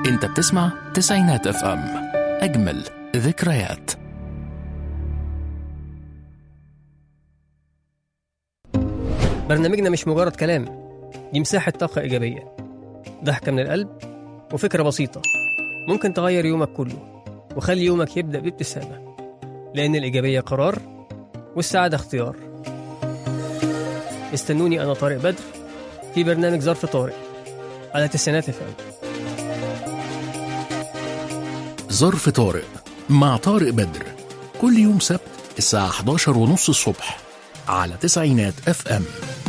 انت بتسمع تسعينات اف ام، اجمل ذكريات. برنامجنا مش مجرد كلام، دي مساحة طاقة إيجابية، ضحكة من القلب وفكرة بسيطة ممكن تغير يومك كله وخلي يومك يبدأ بابتسامة، لأن الإيجابية قرار والسعادة اختيار. استنوني أنا طارق بدر في برنامج ظرف طارق على تسعينات اف ام. ظرف طارق مع طارق بدر كل يوم سبت الساعة 11:30 الصبح على تسعينات اف ام.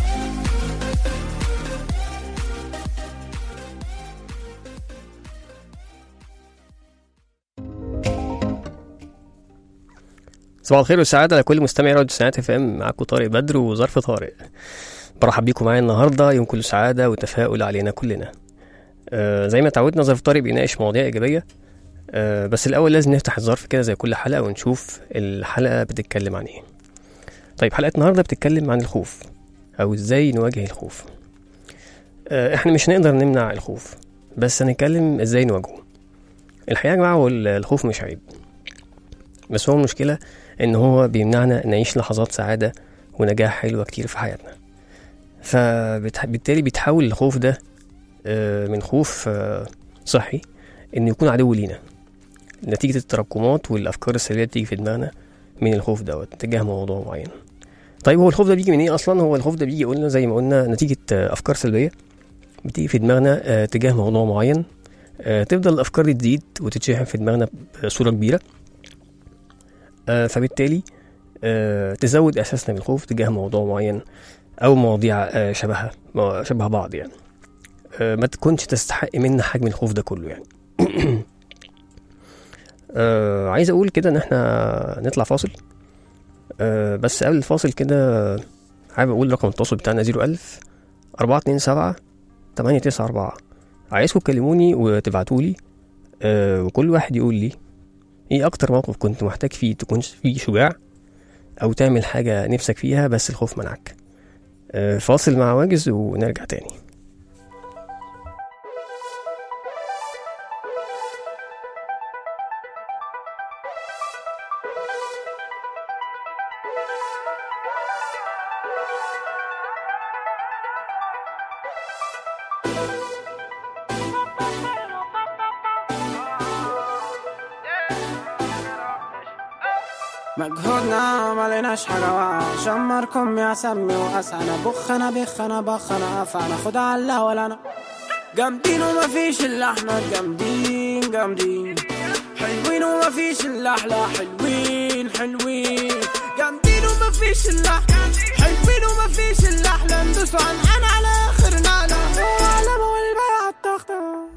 صباح الخير والسعادة لكل مستمعي راديو تسعينات اف ام، معاكم طارق بدر وظرف طارق. برحب بيكم معايا النهارده، يوم كله سعادة وتفاؤل علينا كلنا. زي ما تعودنا ظرف طارق بيناقش مواضيع إيجابية. بس الأول لازم نفتح الظرف كده زي كل حلقة ونشوف الحلقة بتتكلم عن ايه. طيب، حلقة النهارده بتتكلم عن الخوف أو ازاي نواجه الخوف. احنا مش نقدر نمنع الخوف، بس هنتكلم ازاي نواجهه. الحقيقة يا جماعة الخوف مش عيب، بس هو المشكلة ان هو بيمنعنا نعيش لحظات سعادة ونجاح حلوة كتير في حياتنا. فبالتالي بيتحول الخوف ده من خوف صحي انه يكون عدو لينا، نتيجة التراكمات والافكار السلبية بتيجي في دماغنا من الخوف دوت تجاه موضوع معين. طيب، هو الخوف ده بيجي من ايه اصلا؟ هو الخوف ده بيجي قلنا زي ما قلنا نتيجة افكار سلبية بتيجي في دماغنا تجاه موضوع معين. تفضل الافكار دي تزيد وتتشحن في دماغنا بصورة كبيرة، فبالتالي تزود احساسنا بالخوف تجاه موضوع معين او مواضيع شبه بعض يعني. ما تكونش تستحق منا حجم الخوف ده كله يعني. عايز اقول كده ان احنا نطلع فاصل، بس قبل الفاصل كده حابب اقول رقم التواصل بتاعنا 01000-427-894. عايزكم تكلموني وتبعتولي، وكل واحد يقول لي ايه اكتر موقف كنت محتاج فيه تكون فيه شجاع او تعمل حاجة نفسك فيها بس الخوف منعك. فاصل مع واجز ونرجع تاني. مجهودنا ماليناش حاجة، شمركم يا سمي وأسعنا، بخنا بخنا بخنا أفعنا، خد على ولا أنا جامدين ومفيش إلا احنا، جامدين جامدين حلوين ومفيش إلا احلى، حلوين حلوين جامدين ومفيش إلا حلوين ومفيش إلا احلى، ندوسوا عن أنا على آخرنا لا وعلى والبيع التخته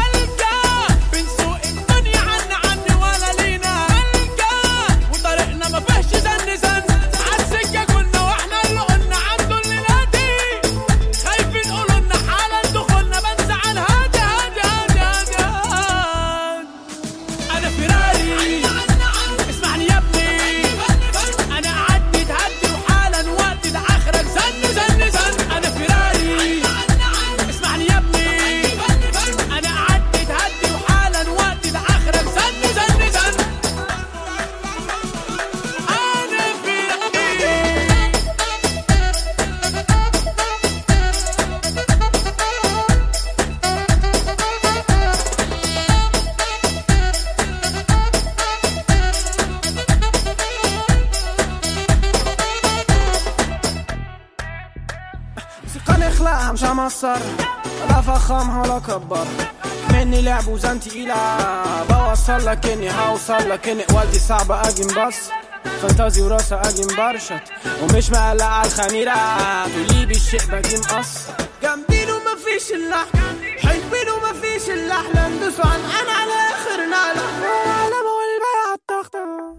مش همصر ولا فخمها ولا كبر مني لعب وزن تقيلة، بوصل لك اني هوصل لك اني والدي صعبة اجي مبص فانتازي وراسة اجي مبرشت ومش مقلق على الخميرة تقولي بالشيء باجي مقص، جامدين ومفيش اللحن حلوين ومفيش اللحن، ندوسوا عن انا على اخرنا لا وعلى والبيع التخته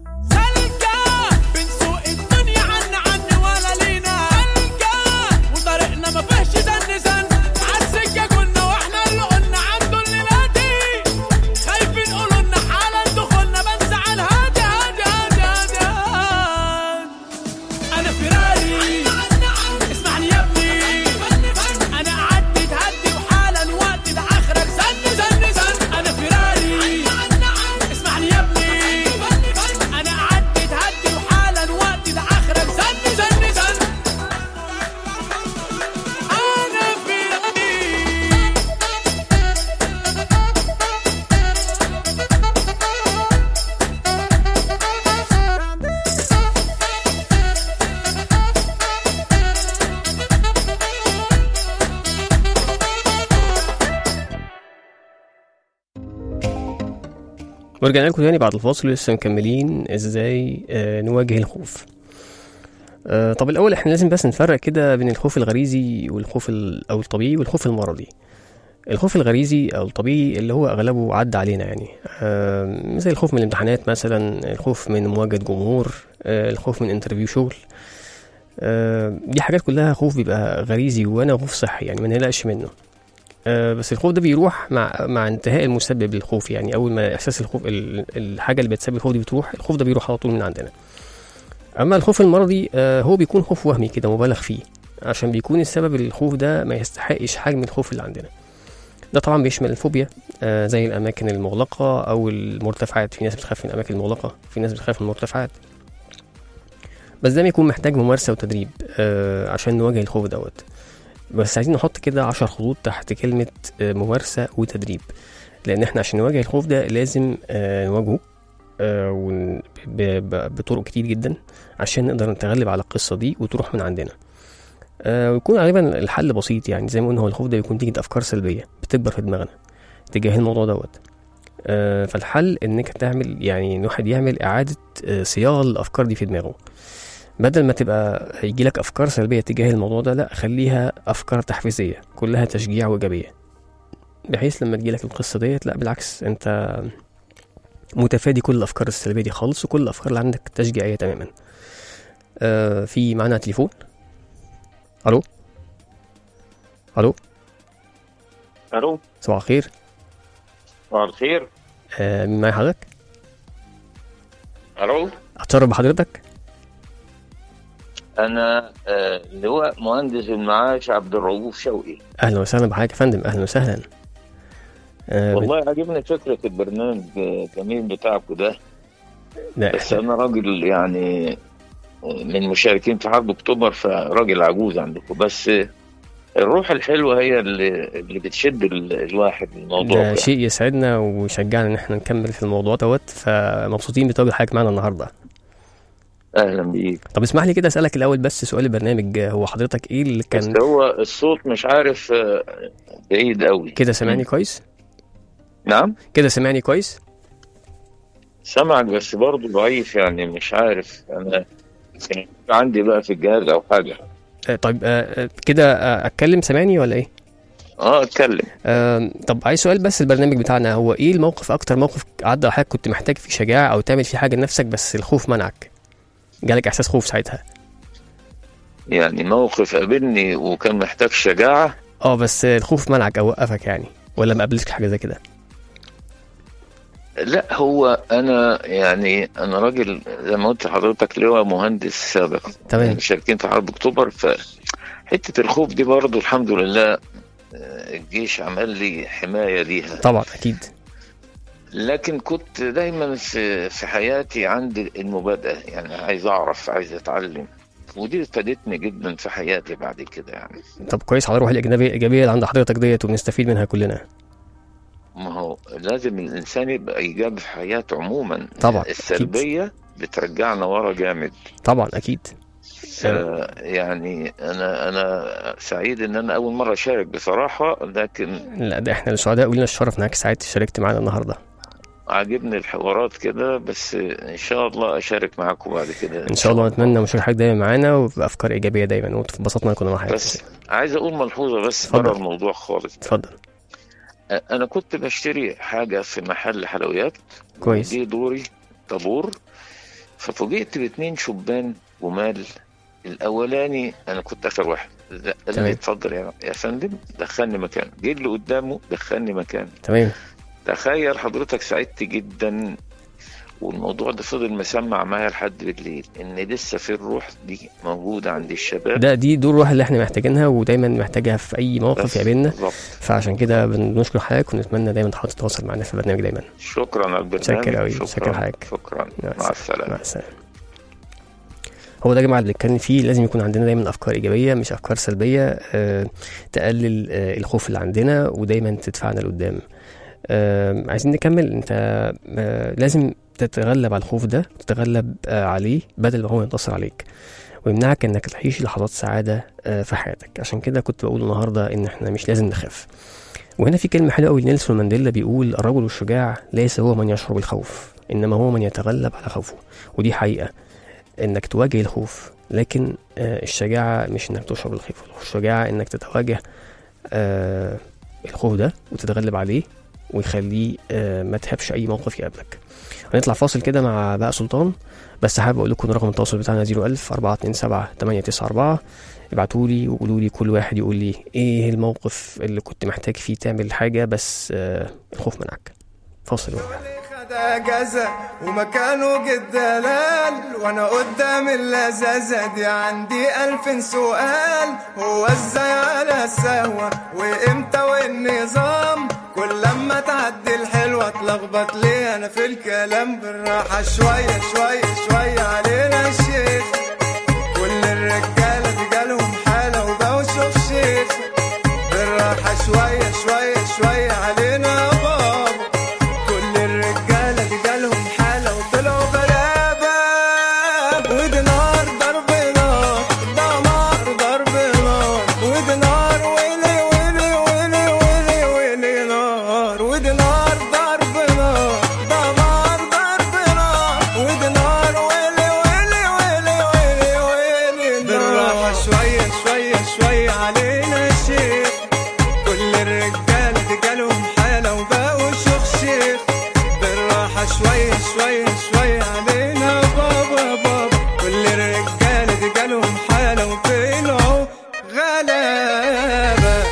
أنا ورجعنا لكم تاني بعد الفاصل، لسه مكملين ازاي نواجه الخوف. طب الاول احنا لازم بس نفرق كده بين الخوف الغريزي والخوف او الطبيعي والخوف المرضي. الخوف الغريزي او الطبيعي اللي هو اغلبه عدى علينا، يعني زي الخوف من الامتحانات مثلا، الخوف من مواجهة جمهور، الخوف من انترفيو شغل. دي حاجات كلها خوف بيبقى غريزي وانا خوف صحي، يعني ما نقلقش منه. بس الخوف ده بيروح مع انتهاء المسبب للخوف، يعني اول ما احساس الخوف الحاجه اللي بتسبب الخوف دي بتروح، الخوف ده بيروح على طول من عندنا. اما الخوف المرضي هو بيكون خوف وهمي كده مبالغ فيه، عشان بيكون السبب الخوف ده ما يستحقش حجم الخوف اللي عندنا. ده طبعا بيشمل الفوبيا، زي الاماكن المغلقه او المرتفعات. في ناس بتخاف من الاماكن المغلقه، في ناس بتخاف من المرتفعات. بس ده بيكون محتاج ممارسه وتدريب عشان نواجه الخوف دوت. بس عايزين نحط كده 10 خطوط تحت كلمة ممارسة وتدريب، لأن احنا عشان نواجه الخوف ده لازم نواجهه بطرق كتير جدا عشان نقدر نتغلب على القصة دي وتروح من عندنا. ويكون غالبا الحل بسيط، يعني زي ما قلنا هو الخوف ده بيكون تيجي أفكار سلبية بتكبر في دماغنا تجاه الموضوع دوت. فالحل انك تعمل، يعني الواحد يعمل إعادة صياغة الأفكار دي في دماغه. بدل ما تبقى يجيلك أفكار سلبية تجاه الموضوع ده، لا، خليها أفكار تحفيزية كلها تشجيع وإيجابية، بحيث لما تجيلك القصة ديت لا بالعكس أنت متفادي كل الأفكار السلبية دي خالص، وكل الأفكار اللي عندك تشجيعية تماما. في معنا تليفون. ألو ألو الو، صباح الخير. صباح الخير. مين معايا حضرتك؟ الو، أتشرف بحضرتك. انا اللواء مهندس المعاش عبد الرؤوف شوقي. اهلا وسهلا بحضرتك يا فندم، اهلا وسهلا. والله عجبني فكره البرنامج الجميل بتاعكم ده. بس انا راجل يعني من مشاركين في حرب اكتوبر، فراجل عجوز عندكم، بس الروح الحلوه هي اللي بتشد الواحد الموضوع ده شيء يسعدنا ويشجعنا ان احنا نكمل في الموضوع دوت، فمبسوطين بتواجد حضرتك معنا النهارده. اهلا بيك. طب اسمح لي كده اسالك الاول بس سؤال البرنامج، هو حضرتك ايه اللي كان؟ بس هو الصوت مش عارف بعيد قوي كده. سامعني كويس؟ نعم كده سامعني كويس. سمعك بس برضه ضعيف، يعني مش عارف انا عندي بقى في الجهاز او حاجه. طيب كده اتكلم سامعني ولا ايه؟ اتكلم. طب عايز سؤال بس، البرنامج بتاعنا هو ايه الموقف، اكتر موقف عدى على حضرتك كنت محتاج فيه شجاعه او تعمل فيه حاجه لنفسك بس الخوف منعك، جالك احساس خوف ساعتها؟ يعني موقف قابلني وكان محتاج شجاعه، بس الخوف منعك او وقفك يعني، ولا ما قابلتش حاجه زي كده؟ لا، هو انا يعني انا راجل زي ما قلت لحضرتك لواء مهندس سابق، تمام، مشاركين في حرب اكتوبر، فحته الخوف دي برضه الحمد لله الجيش عمل لي حمايه ليها طبعا اكيد. لكن كنت دايما في حياتي عندي المبادئه، يعني عايز اعرف، عايز اتعلم، ودي فادتني جدا في حياتي بعد كده يعني. طب كويس على الروح الايجابيه اللي عند حضرتك ديت، وبنستفيد منها كلنا. ما هو لازم الانسان يبقى ايجابي في حياته عموما. طبعا السلبيه أكيد بترجعنا ورا جامد. طبعا اكيد. يعني انا سعيد ان انا اول مره اشارك بصراحه، لكن لا ده احنا السعداء، ولنا الشرف انك ساعات شاركت معانا النهارده. عاجبني الحوارات كده، بس ان شاء الله اشارك معاكم بعد كده ان شاء الله. نتمنى مشاركتك دايما معانا وبافكار ايجابيه دايما، واتبسطنا كنا معاك. بس عايز اقول ملحوظه بس بره الموضوع خالص. اتفضل. انا كنت بشتري حاجه في محل حلويات، كويس، دي دوري طابور، ففوجئت باتنين شبان جمال. الاولاني انا كنت اخر واحد، قال لي اتفضل يا فندم، دخلني مكان. جيت اللي قدامه دخلني مكان. تمام. تخيل حضرتك، سعدت جدا، والموضوع ده فضل مسمع معايا لحد بالليل، ان لسه في الروح دي موجوده عند الشباب. دي دور الروح اللي احنا محتاجينها ودايما محتاجها في اي موقف يقابلنا. فعشان كده بنشكر حضرتك، ونتمنى دايما حضرتك تتواصل معنا في البرنامج دايما. شكرا على البرنامج. شكرا قوي. شكرا حضرتك. شكرا. مع السلامه. مع السلامه. هو ده يا جماعه اللي بنتكلم فيه، لازم يكون عندنا دايما افكار ايجابيه مش افكار سلبيه تقلل الخوف اللي عندنا ودايما تدفعنا لقدام. عايزين نكمل. انت لازم تتغلب على الخوف ده، تتغلب عليه بدل ما هو ينتصر عليك ويمنعك انك تعيش لحظات سعاده في حياتك. عشان كده كنت بقول النهارده ان احنا مش لازم نخاف، وهنا في كلمة حلوة قوي نيلسون مانديلا بيقول: الرجل الشجاع ليس هو من يشعر بالخوف، إنما هو من يتغلب على خوفه. ودي حقيقة، إنك تواجه الخوف، لكن الشجاعة مش إنك تشعر بالخوف. الشجاعة إنك تتواجه الخوف ده وتتغلب عليه ويخليه ما تهبش أي موقف يقابلك. هنطلع فاصل كده مع بقى سلطان، بس حابب أقول لكم رقم التواصل بتاعنا 01000-427-894. ابعتوا لي وقولوا لي، كل واحد يقول لي ايه الموقف اللي كنت محتاج فيه تعمل حاجة بس الخوف منعك. فاصل جزا ومكانه جدلال، وانا قدام اللذاذة دي عندي 1000 سؤال. هو ازاي على السهوة وامتى والنظام؟ كل لما تعدي الحلوة اتلخبط ليه انا في الكلام؟ بالراحة شوية شوية شوية علينا الشيخ، كل الرجالة دي جالهم حالة وبقوا شوف شيخ. بالراحة شوية شوية شوية علينا بابا، كل الرجالة دي جالهم حالة وطلعوا غلابة. ودي نار ضرب نار، ده نار ضرب نار، ودي نار ويلي ويلي ويلي ويلي ويلي نار. ودي نار ضرب نار، ده نار ضرب نار، ودي نار ويلي ويلي ويلي ويلي ويلي نار. بالراحة شوية شوية شوية علينا الشيخ، كل الرجالة دي جالهم حالة وبقوا شيخ شيخ. بالراحة شوية شوية شوية علينا بابا بابا، كل الرجالة دي جالهم حالة وطلعوا غلابة.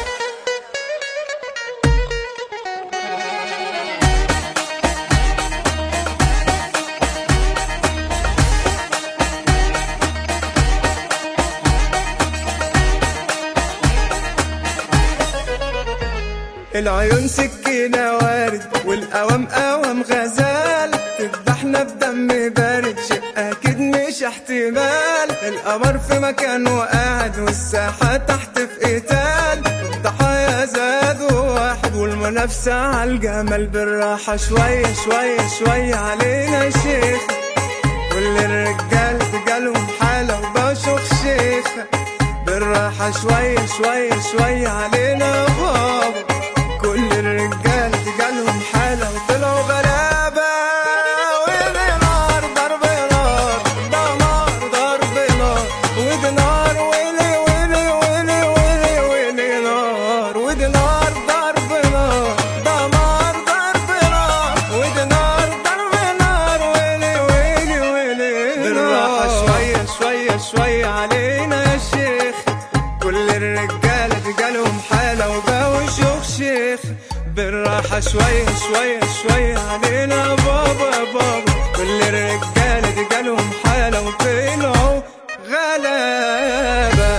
العيون سكينة وارد والقوام قوام غزال، تذبحنا بدم بارد شيء أكيد مش احتمال. القمر في مكانه قاعد والساحة تحت في قتال، الضحايا زادوا واحد والمنافسة عالجمال. بالراحة شوية شوية شوية علينا شيخ، كل الرجال تجالهم حالة وبشوف شيخ. بالراحة شوية شوية شوية علينا بابا، كل الرجال تجالهم حالة وطلعوا غلابة. ودي نار ضرب نار، ده نار ضرب نار، ودي نار ويلي ويلي ويلي ويلي ويلي نار. ودي نار ضرب نار، ده نار ضرب نار، ودي نار ضرب نار ويلي ويلي ويلي نار. بالراحة شوية شوية شوية علينا يا شيخ، كل الرجالة تجالهم حالة وبقوا شيوخ شيخ. بالراحة شوية شوية شوية علينا بابا بابا، كل الرجالة دي جالهم حالة وطلعوا غلابة.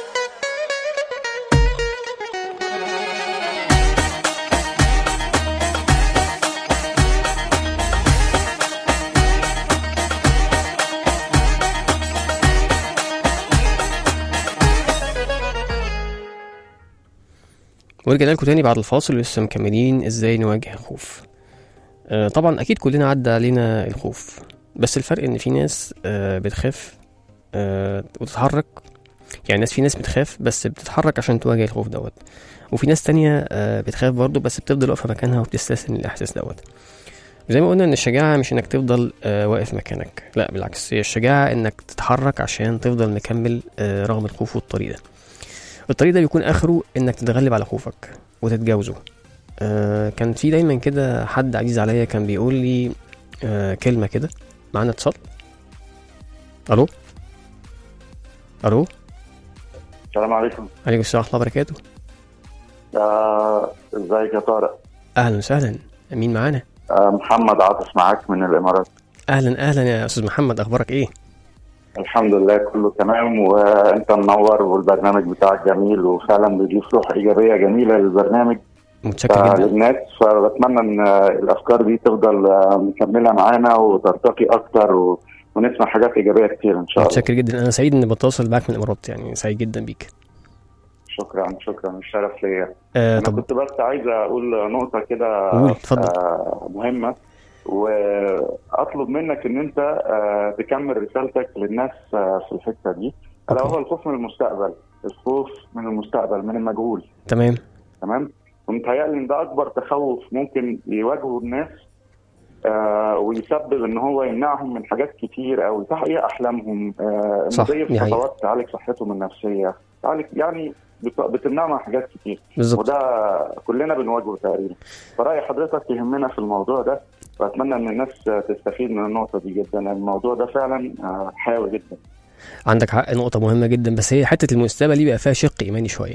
ورجعنا لكم تاني بعد الفاصل، ولسه مكملين ازاي نواجه الخوف. طبعا اكيد كلنا عدى علينا الخوف، بس الفرق ان في ناس بتخاف وتتحرك. يعني في ناس بتخاف بس بتتحرك عشان تواجه الخوف دوت، وفي ناس تانية بتخاف برضو بس بتفضل واقفة مكانها وبتستسلم للإحساس دوت. زي ما قلنا ان الشجاعة مش انك تفضل واقف مكانك، لا بالعكس، هي الشجاعة انك تتحرك عشان تفضل مكمل رغم الخوف. والطريق ده بيكون اخره انك تتغلب على خوفك وتتجاوزه. كان في دايما كده حد عزيز عليا كان بيقول لي كلمة كده. معنا اتصال. الو السلام عليكم. عليكم السلام ورحمة الله وبركاته. ازيك يا طارق؟ اهلا وسهلا. مين معانا؟ محمد عاطف معاك من الامارات. اهلا يا استاذ محمد، اخبارك ايه؟ الحمد لله كله تمام، وانت منور والبرنامج بتاعك جميل وفعلا بيضيف روح ايجابيه جميله للبرنامج. متشكر جدا للناس، فبتمنى ان الافكار دي تفضل مكمله معانا وترتقي اكتر ونسمع حاجات ايجابيه كتير ان شاء الله. متشكر جدا، انا سعيد اني بتواصل معاك من الامارات، يعني سعيد جدا بيك. شكرا الشرف ليا. انا كنت بس عايز اقول نقطه كده مهمه، واطلب منك ان انت تكمل رسالتك للناس في الحته دي. الا هو الخوف من المستقبل، الخوف من المستقبل، من المجهول. تمام. ومتهيألي ان ده اكبر تخوف ممكن يواجهه الناس، ويسبب ان هو يمنعهم من حاجات كتير او تحقيق احلامهم، زي خطوات تعالج صحتهم النفسيه، تعالج يعني بتمنعنا حاجات كتير بالزبط. وده كلنا بنواجهه تقريبا. فرأي حضرتك يهمنا في الموضوع ده، واتمنى ان الناس تستفيد من النقطه دي جدا. الموضوع ده فعلا حيوي جدا. عندك حق، نقطه مهمه جدا، بس هي حته المستقبل دي بقى فيها شق ايماني شويه.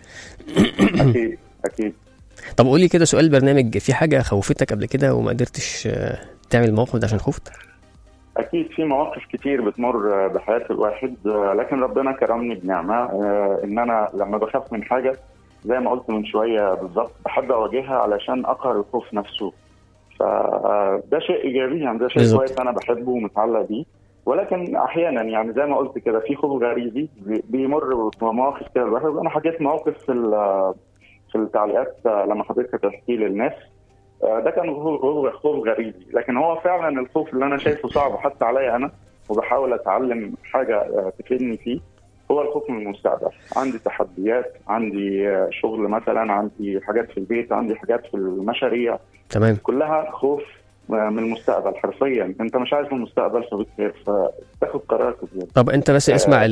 اكيد. طب قولي كده سؤال برنامج، في حاجه خوفتك قبل كده وما قدرتش تعمل الموقف ده عشان خفت؟ اكيد في مواقف كتير بتمر بحياه الواحد، لكن ربنا كرمني بنعمه ان انا لما بخاف من حاجه زي ما قلت من شويه بالظبط بحب اواجهها علشان اقهر الخوف نفسه. فده شيء ايجابي، يعني ده شيء كويس انا بحبه ومتعلق بيه. ولكن احيانا يعني زي ما قلت كده في خوف غريزي بيمر بمواقف كده الواحد. انا حكيت موقف في التعليقات لما حضرتك تحكي للناس، ده كان خوف غريزي، لكن هو فعلا الخوف اللي انا شايفه صعب حتى عليا انا وبحاول اتعلم حاجه تفيدني فيه، هو الخوف من المستقبل. عندي تحديات، عندي شغل مثلا، عندي حاجات في البيت، عندي حاجات في المشاريع، تمام، كلها خوف من المستقبل. حرفيا انت مش عايز المستقبل فبتخاف فتاخد قرارات كتير. طب انت بس اسمع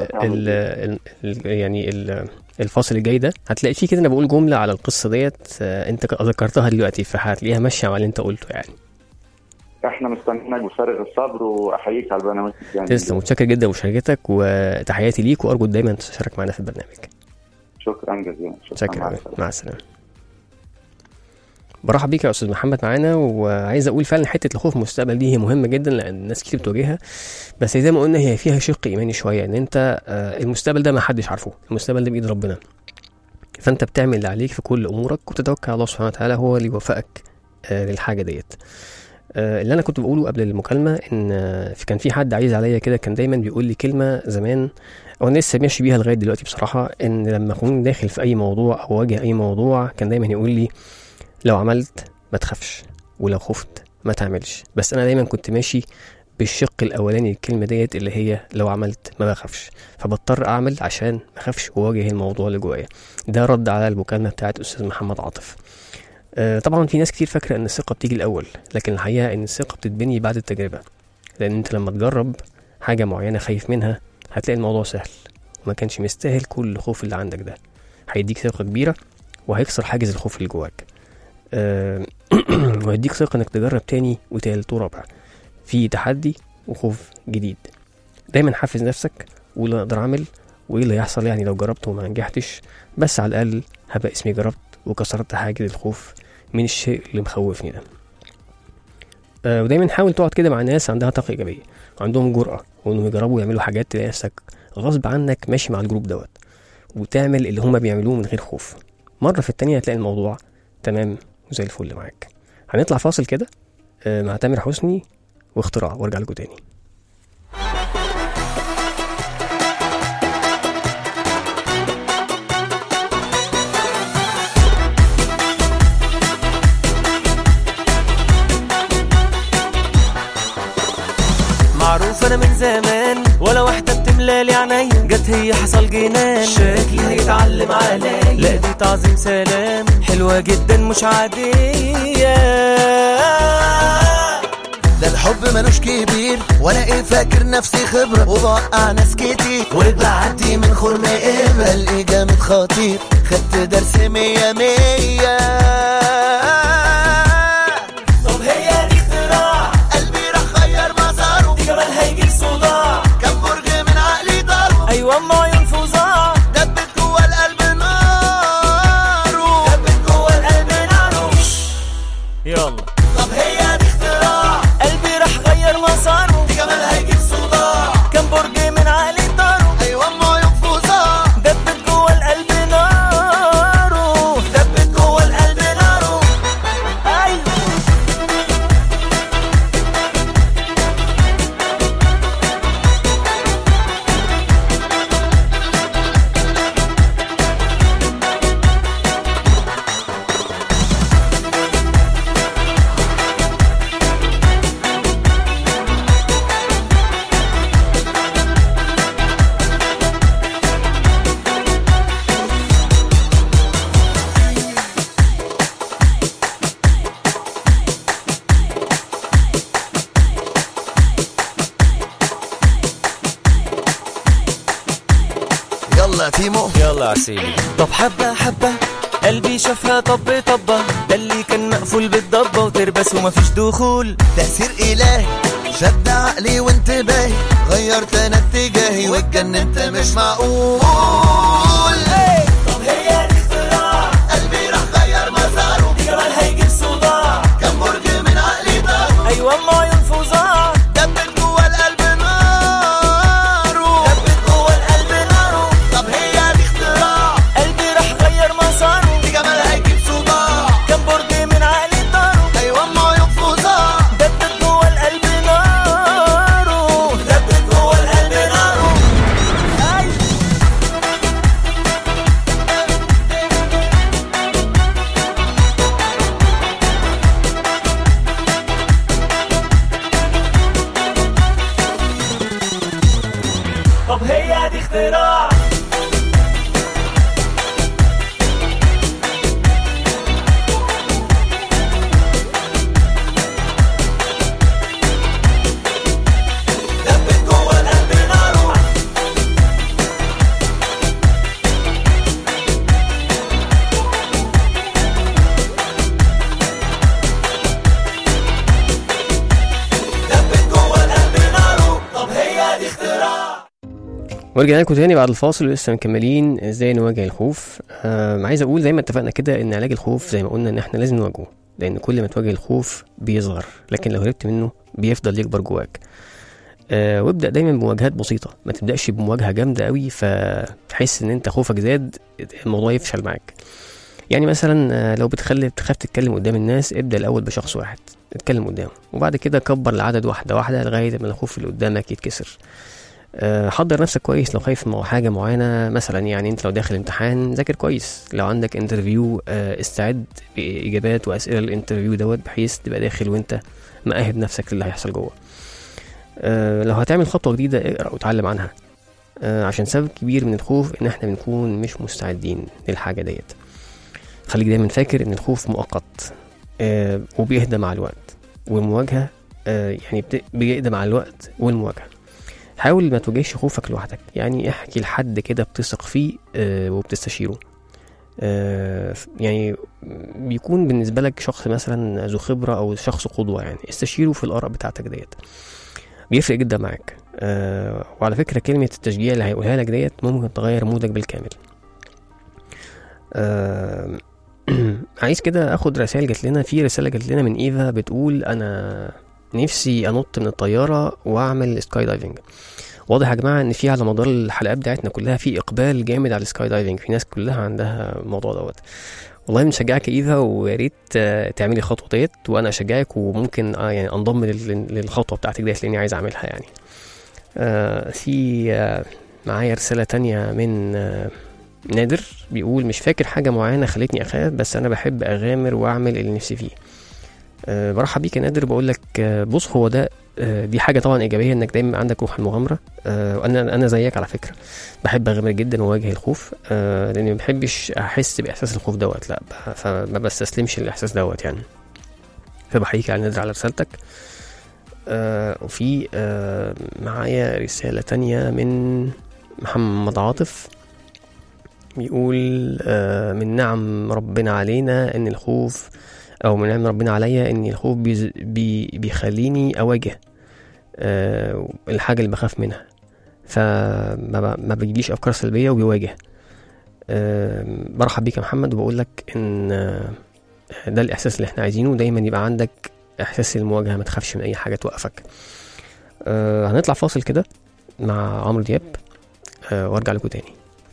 يعني الفاصل الجاي ده هتلاقي فيه كده انا بقول جمله على القصه ديت، انت ذكرتها دلوقتي، فهتلاقيها ماشيه على اللي انت قلته. يعني احنا مستنيينك بفارغ الصبر، واحييك على البرنامج. تسلم، متشكر جدا لمشاركتك وتحياتي ليك، وارجو دايما تشارك معنا في البرنامج. شكرا جزيلا. شكرا، مع السلامه. برحب بيك يا استاذ محمد معانا. وعايز اقول فعلا حته الخوف من المستقبل دي هي مهمه جدا، لان الناس كتير بتواجهها، بس زي ما قلنا هي فيها شق ايماني شويه، ان انت المستقبل ده ما حدش عارفه، المستقبل ده بايد ربنا، فانت بتعمل اللي عليك في كل امورك وتتوكل على الله سبحانه وتعالى، هو اللي يوفقك للحاجه ديت. اللي انا كنت بقوله قبل المكالمه ان كان في حد عايز عليا كده، كان دايما بيقول لي كلمه زمان وانا لسه ماشي بيها لغايه دلوقتي بصراحه، ان لما اكون داخل في اي موضوع او واجه اي موضوع كان دايما يقول لي لو عملت ما تخافش، ولو خفت ما تعملش. بس انا دايما كنت ماشي بالشق الاولاني الكلمه ديت، اللي هي لو عملت ما بخافش، فبضطر اعمل عشان ما اخافش واواجه الموضوع اللي جوايا. ده رد على المكالمه بتاعت استاذ محمد عاطف. طبعا في ناس كتير فاكره ان الثقه بتيجي الاول، لكن الحقيقه ان الثقه بتتبني بعد التجربه، لان انت لما تجرب حاجه معينه خايف منها هتلاقي الموضوع سهل وما كانش مستاهل كل الخوف اللي عندك ده. هيديك ثقه كبيره وهيكسر حاجز الخوف اللي جواك، وهيديك ثقه انك تجرب تاني وتالت ورابع في تحدي وخوف جديد. دايما حافز نفسك وقول اقدر اعمل، وايه اللي هيحصل يعني لو جربت وما نجحتش، بس على الاقل هبقى اسمي جربت وكسرت حاجز الخوف من الشيء اللي مخوفني ده. ودايما حاول تقعد كده مع ناس عندها طاقه ايجابيه وعندهم جرأه، وانهم يجربوا يعملوا حاجات تلاقي نفسك غصب عنك ماشي مع الجروب دوت وتعمل اللي هما بيعملوه من غير خوف. مره في التانية هتلاقي الموضوع تمام وزي الفل معاك. هنطلع فاصل كده مع تامر حسني واختراع، وارجع لكم تاني. معروف انا من زمان ولا واحدة بتملالي عينيا، جت هي حصل جنان شكلي هيتعلم عليا، لا دي تعظيم سلام حلوة جدا مش عادية. ده الحب ملوش كبير وانا ايه فاكر نفسي خبرة، وبوقع ناس كتير وبعدي من خرم ابرة، الاقي جامد خطير خدت درس 100 100. طب هي دي اختراع، قلبي راح غير مساره، دي جمال هيجيب صداع، كم برج من عقلي ضربه، ايوه اما عيون فظاع، دبت جوه القلب ناره، دبت جوه القلب ناره. يلا طب هي دي اختراع، قلبي راح غير مساره، دي جمال هيجيب صداع، كم برج من عقلي ضربه، ايوه اما ينفذها، دبت جوه القلب ناره، دبت جوه القلب ناره. عسيلي. طب حبة حبة قلبي شافها طب طبة، ده اللي كان مقفول بالضبة وتربس ومفيش دخول. تأثير إلهي شد عقلي وانتباهي، غيرت انا اتجاهي واتجننت مش معقول. طب هي دي اختراع، قلبي راح غير مساره، دي جمال هيجيب صداع، كم برج من عقلي طار. ايوه ما ينفذها، دبت جوه القلب ناره، دبت جوه القلب ناره. طب هي دي اختراع، قلبي راح غير مساره، دي جمال هيجيب صداع، كم برج من عقلي طاره. ايوه ما ينفذها، دبت جوه القلب ناره، دبت جوه القلب ناره. طب هي دي اختراع، دبت جوه القلب ناره. دبت جوه القلب ناره. طب هي دي اختراع. ورجعنا لكم تاني بعد الفاصل ولسه مكملين ازاي نواجه الخوف. عايز اقول زي ما اتفقنا كده ان علاج الخوف زي ما قلنا ان احنا لازم نواجهه، لان كل ما تواجه الخوف بيصغر، لكن لو هربت منه بيفضل يكبر جواك. وابدأ دايما بمواجهات بسيطة، ما تبدأش بمواجهة جامدة قوي فتحس ان انت خوفك زاد الموضوع يفشل معاك. يعني مثلا لو بتخاف تتكلم قدام الناس، ابدأ الاول بشخص واحد اتكلم قدامه، وبعد كده كبر العدد واحدة واحدة لغاية ما الخوف اللي قدامك يتكسر. حضر نفسك كويس لو خايف من حاجة معينة، مثلا يعني انت لو داخل امتحان ذاكر كويس، لو عندك انترفيو استعد بإجابات وأسئلة الانترفيو دوت بحيث تبقى داخل وانت مأهب نفسك للي هيحصل جوه. لو هتعمل خطوة جديدة اقرأ وتعلم عنها، عشان سبب كبير من الخوف ان احنا بنكون مش مستعدين للحاجة ديت. خليك دايما فاكر ان الخوف مؤقت وبيهدى مع الوقت، والمواجهة يعني بيهدى مع الوقت والمواجهة. حاول ما تواجهش خوفك لوحدك، يعني احكي لحد كده بتثق فيه وبتستشيره. يعني بيكون بالنسبة لك شخص مثلا ذو خبرة او شخص قدوة، يعني استشيره في الآراء بتاعتك ديت، بيفرق جدا معاك. وعلى فكرة كلمة التشجيع اللي هيقولها لك ديت ممكن تغير مودك بالكامل. عايز كده اخد رسائل جات لنا. في رسالة جات لنا من ايفا بتقول انا نفسي انط من الطيارة واعمل سكاي دايفنج. واضح يا جماعة ان في على مدار الحلقات بتاعتنا كلها في اقبال جامد على السكاي دايفنج، في ناس كلها عندها الموضوع دوت. والله بنشجعك ايفا، وياريت تعملي خطوة ديت وانا اشجعك، وممكن يعني انضم للخطوة بتاعتك ديت لاني عايز اعملها يعني. في معايا رسالة تانية من نادر بيقول مش فاكر حاجة معينة خلتني اخاف، بس انا بحب اغامر واعمل اللي نفسي فيه. برحب بيك يا نادر، بقول لك بص هو ده دي حاجة طبعا إيجابية إنك دايما عندك روح المغامرة. أنا زيك على فكرة، بحب أغامر جدا وواجه الخوف، لأني ما بحبش أحس بإحساس الخوف دوت، لا فما بستسلمش الإحساس دوت يعني. فبحييك على نادر على رسالتك. وفي معايا رسالة تانية من محمد عاطف بيقول من نعم ربنا علينا إن الخوف، او من نعم ربنا عليا ان الخوف بيخليني اواجه الحاجه اللي بخاف منها، فما بيجيش افكار سلبيه وبيواجه. برحب بيك يا محمد، وبقول لك ان ده الاحساس اللي احنا عايزينه، دايما يبقى عندك احساس المواجهه، ما تخافش من اي حاجه توقفك. هنطلع فاصل كده مع عمرو دياب وارجع لكم تاني.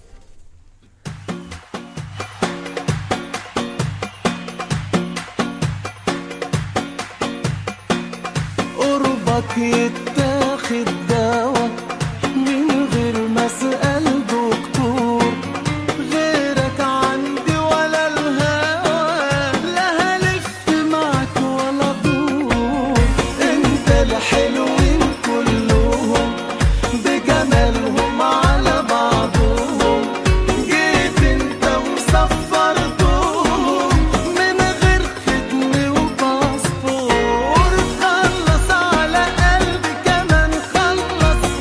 يتاخد دواء من غير ما اسأل دكتور، غيرك عندي ولا الهوى، لا هلف معك ولا دور. انت الحلوين كلهم بجمالهم على بعضهم، جيت انت وصفرتهم من غير ختم وباسبور. خلص على قلبي كمان خلص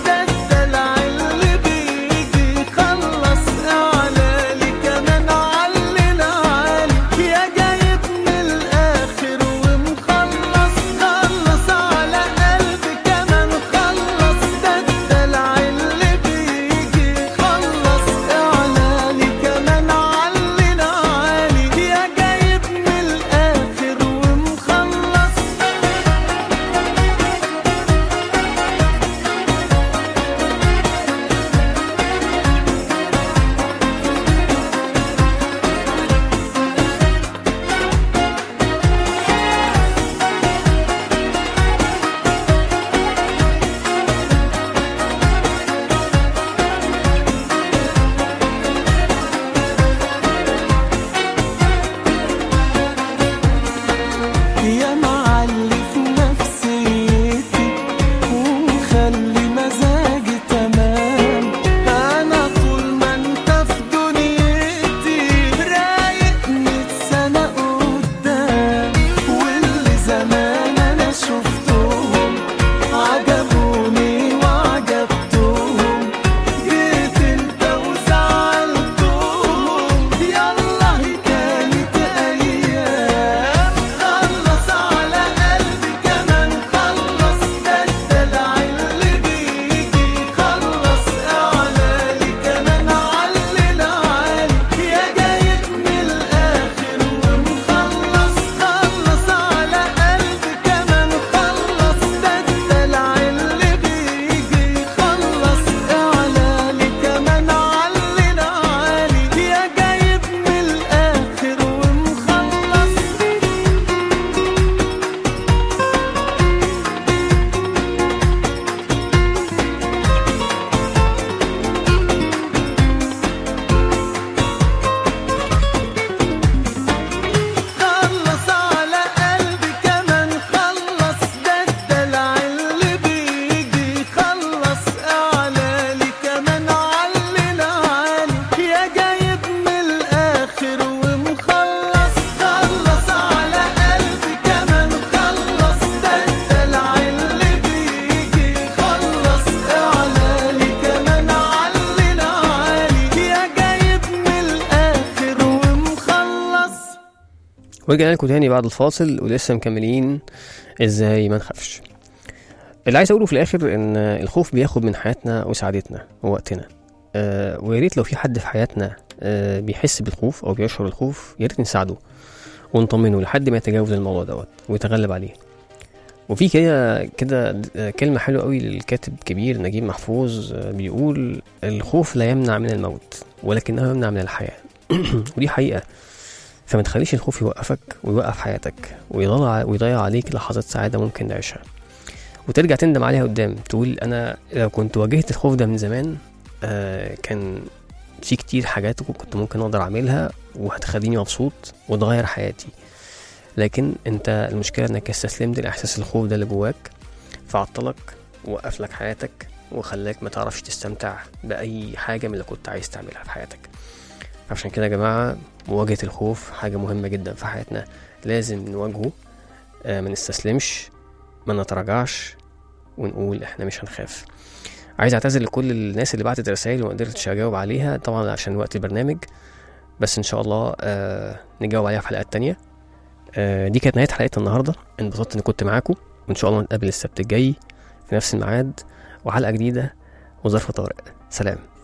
ورجعنا لكم تاني بعد الفاصل ولسه مكملين ازاي ما نخافش. اللي عايز اقوله في الاخر ان الخوف بياخد من حياتنا وسعادتنا ووقتنا، وياريت لو في حد في حياتنا بيحس بالخوف او بيشعر بالخوف ياريت نساعده ونطمنه لحد ما يتجاوز الموضوع دوت ويتغلب عليه. وفي كده كلمة حلوة قوي للكاتب كبير نجيب محفوظ، بيقول الخوف لا يمنع من الموت ولكنه يمنع من الحياة. ودي حقيقة. فما تخليش الخوف يوقفك ويوقف حياتك ويضيع عليك لحظات سعادة ممكن نعيشها وترجع تندم عليها قدام، تقول انا لو كنت واجهت الخوف ده من زمان كان في كتير حاجات كنت ممكن اقدر اعملها وهتخليني مبسوط وتغير حياتي. لكن انت المشكلة انك استسلمت لاحساس الخوف ده اللي جواك، فعطلك ووقف لك حياتك وخلاك ما تعرفش تستمتع باي حاجة من اللي كنت عايز تعملها في حياتك. عشان كده يا جماعة مواجهة الخوف حاجة مهمة جدا في حياتنا، لازم نواجهه، ما نستسلمش، ما نتراجعش، ونقول احنا مش هنخاف. عايز اعتذر لكل الناس اللي بعتت رسائل وما قدرتش اجاوب عليها طبعا عشان وقت البرنامج، بس ان شاء الله نجاوب عليها في حلقات تانية. دي كانت نهاية حلقتنا النهاردة، انبسطت اني كنت معاكم، وان شاء الله نتقابل السبت الجاي في نفس الميعاد وحلقة جديدة وظرف طارق. سلام.